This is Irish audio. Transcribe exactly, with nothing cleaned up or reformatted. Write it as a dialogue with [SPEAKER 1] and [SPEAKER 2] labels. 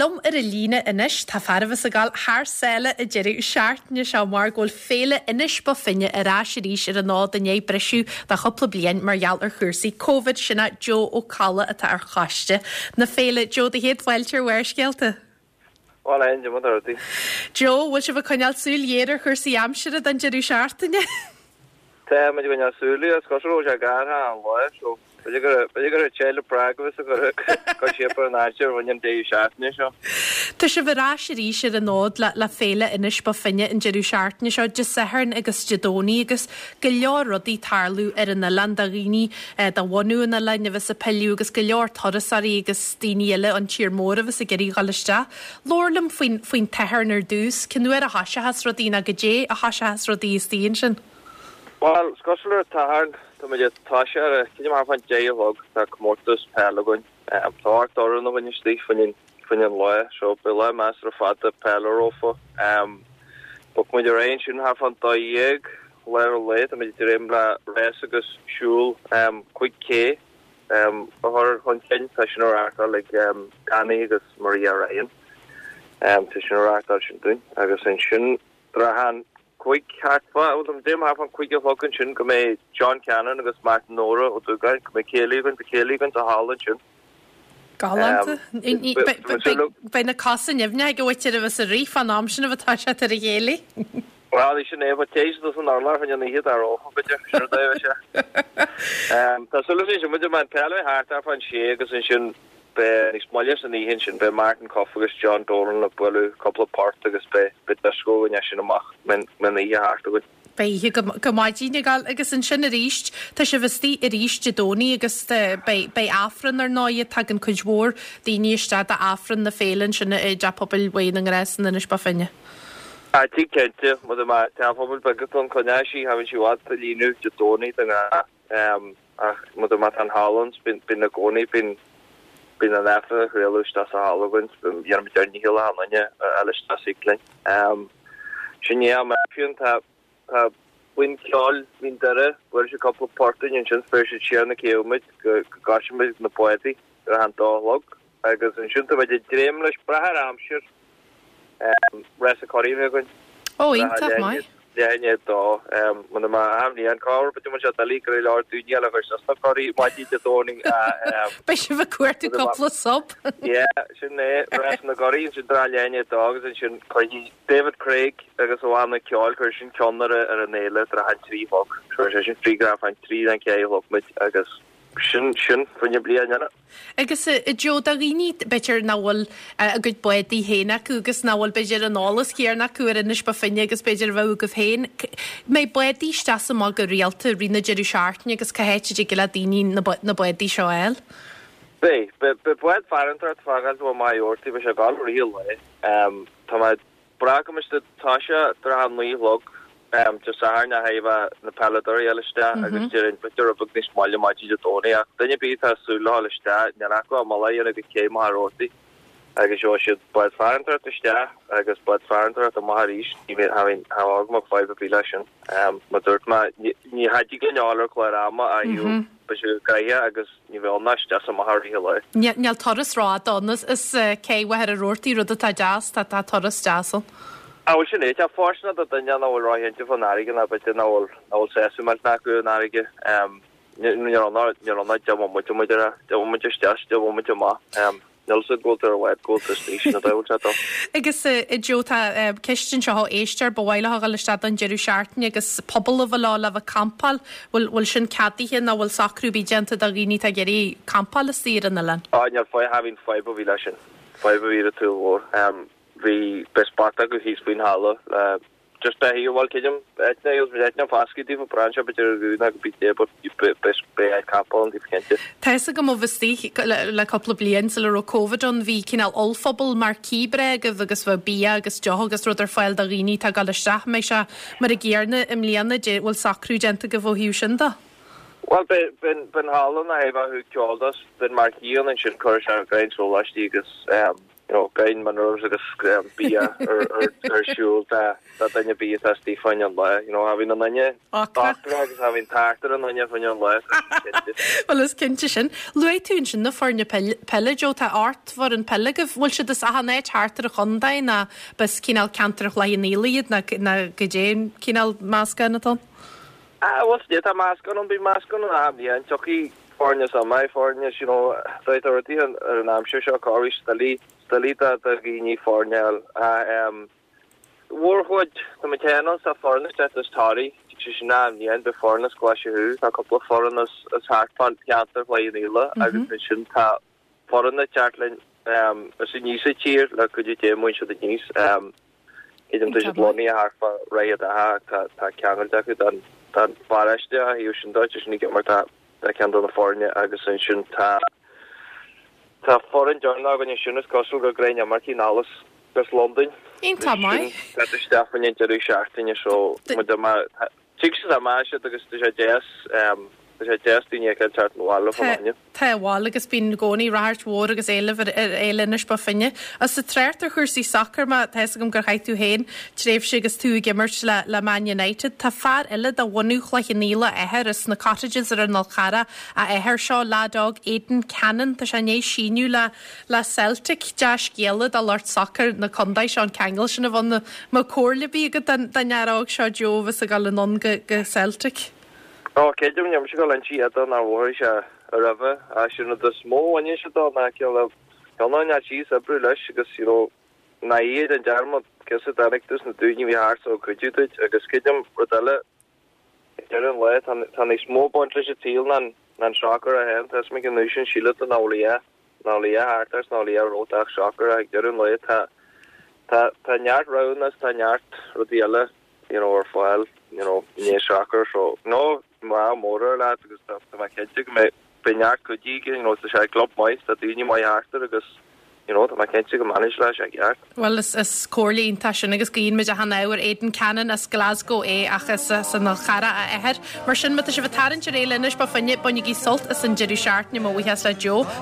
[SPEAKER 1] lom ar a lína inis tá farfas a gáil thar sela a deireadh seaartne seo mar ggóil féle inis ba finne a rás ríis ar a nád in é breisiú dá chopla blian mar gheall ar chuirsaí Covid sinna Joe ó Calla atá ar chaiste. Na féle Joe de héad bhhailtear wearsgealta.
[SPEAKER 2] Well, I enjoy mother.
[SPEAKER 1] Joe, was you a cognac súlier chuirsaí amsere dan deireadh seaartne?
[SPEAKER 2] Tá me go súli as cosró a gar ha an le so be go chéile Prague go go sipar an áir bhain dé seaartne seo.
[SPEAKER 1] Tá se bhrá sé rí sé an nád le le féle inis ba finne in Jeú seaartne seo de sehern agus Jedóní agus go leor rodí tarlú ar an na landaghíní da bhhaú in na lenne bheits a peú agus go leor torasarí agus daoine an tír móra bheits a geirí galiste. Lorlam faoin faoin tehern ar dús, cinú ar a hasise has rodína go dé a hasise has rodí stíon sin.
[SPEAKER 2] Well, Scotland tahard to me tasha kini mar fan jay log ta mortus pelagun am talk or no when you speak when when lawyer so below master fata pelarofo um but when you range in have on toyeg level late me dirembla resagus shul um quick k um or content session or article like um Annie agus Maria Ryan um session or article doing I guess in drahan quick hack well them dim have on quick fucking chin go me John Cannon agus Martin Nora o do guy me Kelly-gan to Kelly-gan to Holland chin
[SPEAKER 1] Galanta bei na casan nefne go witir a a rí fan amsin a bhtá se ar a dhéala.
[SPEAKER 2] Well, you should never taste this on our life when you hit our off but you sure they um the solution with the man Pelle heart up and she agus sin be smallest and he hinchen be Martin Coffagus John Doran a bulu couple of parts agus be bit the school and yashin amach men men the heart good
[SPEAKER 1] Bei go maidíine gal agus an sin a ríist tá se bhistí i ríist Jedóní agus bei afran ar náiad tag an chuidhór daoine istead a afran na félann sinna é de pobl bhain an grésan inis ba finne.
[SPEAKER 2] I think kente mo de ma ta pobl begaton konashi haven't you what the línu Jedóní tanga um mo de mat an Hollands bin bin na goni bin bin an afra réalús as a Halloween bin yar mit ni hila ananya alista cycling um shinya ma fion ta Uh, win call win dere where's a couple of parts in just for share na keomit gosh mit na poetry han log agus an shunta with the dreamless brahar amshir um rest corrigan
[SPEAKER 1] oh inta mai
[SPEAKER 2] yeah yeah to um when ma am ni an car but much at ali kre lord tu ni ala versus na corri ma ti de toning um
[SPEAKER 1] be she a quarter couple sub
[SPEAKER 2] yeah shine rest na corri in dralene dogs and shin David Craig agus one na kjol kursin konner er a nele tra han three hog so shin three graph and three dan kei hog mit agus sin sin funne bliana
[SPEAKER 1] agus a Jo da riní betir náhfuil a good buí héna agus náhfuil beidir an nálas céar na cuair inis ba finne agus beidir bh go féin mé buí sta má go rialta rina Jeú seaartne agus cahéite go le daoine na buí seoil
[SPEAKER 2] Bé be buid farintart fagad bh mai ortaí be se gal riil le um tá bra mis táise dra an nuílog um just sahar na haiva na palador yelsta agus jerin bitter of this malya maji Jedóní ach denne be ta sula lesta na ko malaya na ke maroti agus jo should but farenter to sta agus but farenter to maharish even having how ma five population um madurt ma ni haji gnaler klarama ayu but kaya agus ni vel nasta sa mahari hele
[SPEAKER 1] Nel Torres ra donnas is ke wa her rorti rud ta jas ta ta Torres jasel
[SPEAKER 2] I was in it. I'm fortunate that Daniel will ride into for Narigan, but then I will, I will say so much back with Narigan. Um, you're not, you're not the woman to me, the woman just just the woman to ma. Um, also go to a white go to station that I will chat off.
[SPEAKER 1] Agus i Jota Christian seo éistear bhile ha galiste an Jeú seaartne agus pobl a lá le bh campal bhfuil bhfuil sin catíthe na bhfuil sacrú bígénta a riní a geirí campal a sír an le.
[SPEAKER 2] Ah, you're fine having five population, five of either two war. Um. The best part of he's been hollow. Uh, just by here, well, Kim, I think it was not fascinating for branch, but you're not be there, but you best pay a couple and if you can't.
[SPEAKER 1] Tessa go obviously like couple of blians or COVID on the kinal allfable marquee breg of agus for bia agus jogus rudder file da rini ta galista me sha mar a gearne im lianna je will sacru gente go hiúsinda.
[SPEAKER 2] Well, ben ben Holland I have who called us the marquee and should course our grain so last year um you know gain man agus scram bia or or or shul ta ta tanya bia ta Stefan an la you know having an anya agus having tartar an anya fan an la
[SPEAKER 1] well is kinti sin lu tún sin na forne pelle jo ta art var an pelle go bhil se a hanna tartar a chundai na bes cinál cantar le níliad na na gajéin cinál másca na ton
[SPEAKER 2] ah was dit a másca on be másca on am yeah and chucky forne on my forne you know right already and I'm sure sure corish stali Stalita the gini fornel um Warwood the mechanics of foreigners at this toddy na the end of foreigners squash who a couple of foreigners as hard fun cancer play nila I mentioned ha foreigner chatling um as a new cheer like could you tell much of the news um idem to just lonely half right ha ta ta kangal da dan dan farash there you should Dutch is get more that that can do the foreigner agusation ta Tá foreign journal organisation cosú go grein markin alles gus London.
[SPEAKER 1] In ta mai.
[SPEAKER 2] Dat is Stefan in Jerry Shartin so met de ma six a ma agus de jazz um de jazz din kan chat no all van je.
[SPEAKER 1] Tá wall agus bín goni rart war agus eile eilenis ba finne. As sa treirtar chuirsí soccer ma theis gom gur chaitú héin, tréf si agus tú gimmert le le Man United. Tá far eile da wonú chleich níla ehir is na cottages ar an Nalcara a ehir seo ladog Aidan Cannon tá se né síniu le le Celtic Josh Gielad a Lord Soccer na condai Sean Kangel sin a bhan na ma córlebí go dan danarog seo Jovis a gal non go Celtic.
[SPEAKER 2] Oh, kejum nyam shi galan chi ata na war sha rava a shinu the small one shi to na kela kana nya chi sabru lash gus siro na ye den jarmo kese directors na duni vi har so kujut agus kejum rodala jaren le tan tan small bunch til nan nan shocker a hand tas me gnushin shilat na olia na olia harters na olia rotach shocker a jaren le ta ta ta nyart ronas ta nyart rodala you know or file you know near shocker so no ma motor la because stuff to my kids me penyak could you you know the shy club mice that you my after because you know the my kids manage la shy yeah
[SPEAKER 1] well is is Corley in tashin agus gin me han hour Aidan Cannon as Glasgow e achas san Nalcara a her mar sin mit se vetarin reile is ba fanne bonigi salt as an Jerry Shartni mo we has la Joe